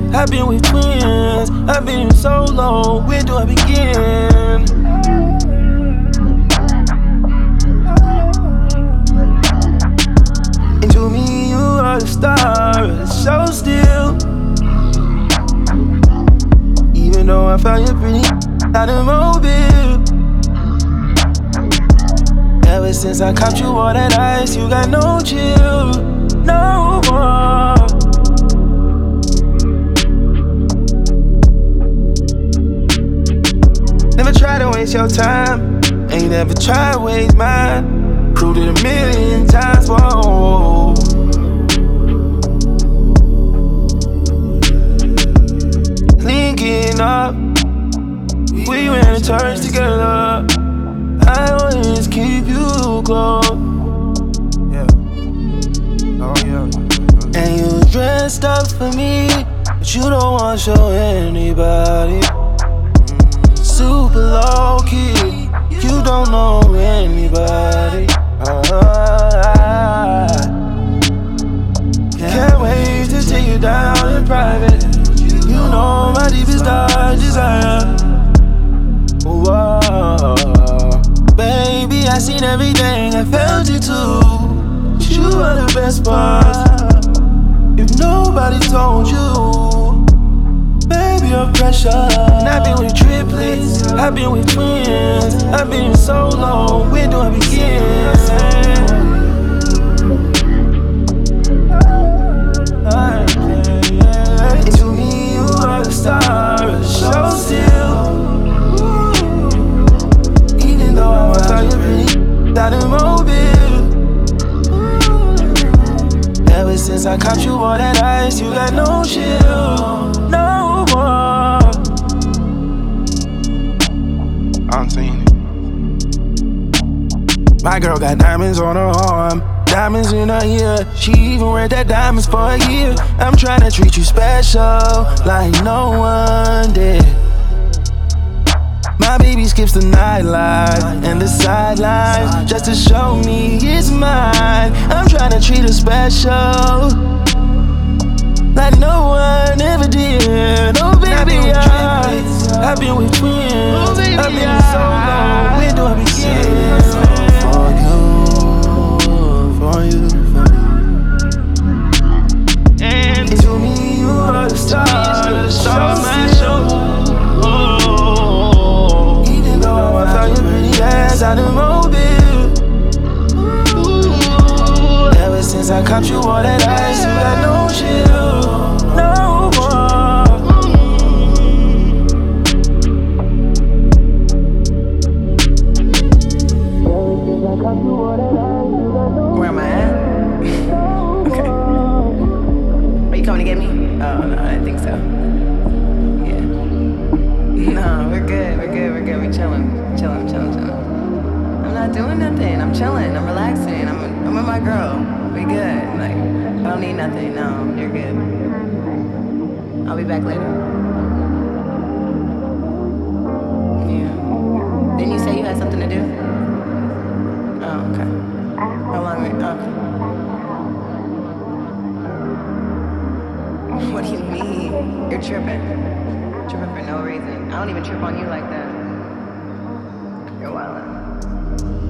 I've been with twins, I've been solo. Where do I begin? And to me, you are the star of the show still. Even though I found you pretty out of Mobile. Ever since I caught you all that ice, you got no chill, no more. Never try to waste your time, ain't never try to waste mine. Proved it a million times, whoa. Linking up, we ran a church together. I always keep you close. Yeah. Oh yeah. And you dressed up for me, but you don't wanna show anybody. Super low key, you don't know anybody. Can't wait to take you down in private. You know my deepest dark desire. Whoa. Baby, I seen everything, I felt it too. You are the best part. If nobody told you, baby, you're precious. And I've been with triplets, I've been with twins, I've been solo. Where do I begin? And to me, you are the star of the show still. Even though I found you pretty out of Mobile. Ever since I caught you all that ice, you got no chill, no more. I'm seeing it. My girl got diamonds on her arm, diamonds in her ear. She even wear that diamonds for a year. I'm trying to treat you special like no one did. My baby skips the nightlife and the sidelines just to show me it's mine. I'm trying to treat her special like no one ever did. Oh baby, I've been with twins, I've been solo. Where do I begin? For you. And to me, you are the star of my show. Even though I found your pretty ass out of Mobile. Ever since I caught you all that ice, you got no chill, no more. Where am I at? Okay. Are you coming to get me? Oh, no, I didn't think so. Yeah. No, we're good. We chilling. I'm not doing nothing. I'm chilling. I'm relaxing. I'm with my girl. We good. Like, I don't need nothing. No, you're good. I'll be back later. Yeah. Didn't you say you had something to do? Oh, okay. How long? Okay. What do you mean? You're tripping. Tripping for no reason. I don't even trip on you like that. You're wildin'.